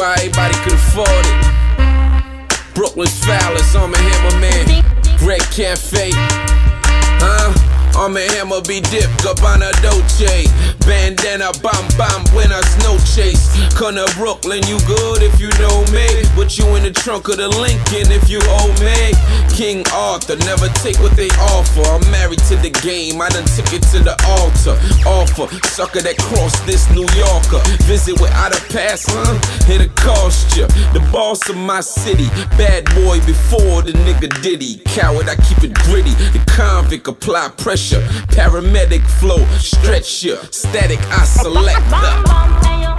why everybody could afford it. Brooklyn's foulest, I'm a hammer man. Red Cafe, I'm a hammer be dipped up on a Dolce. Bandana, bam bam, when I snow chase. Come to Brooklyn, you good if you know me. Put you in the trunk of the Lincoln if you owe me. King Arthur, never take what they offer. I'm married to the game, I done took it to the altar. Offer, sucker that crossed this New Yorker. Visit without a pass, it'll cost ya. The boss of my city, bad boy before the nigga Diddy. Coward, I keep it gritty. The convict apply pressure. Paramedic flow, stretch ya. Static, I select the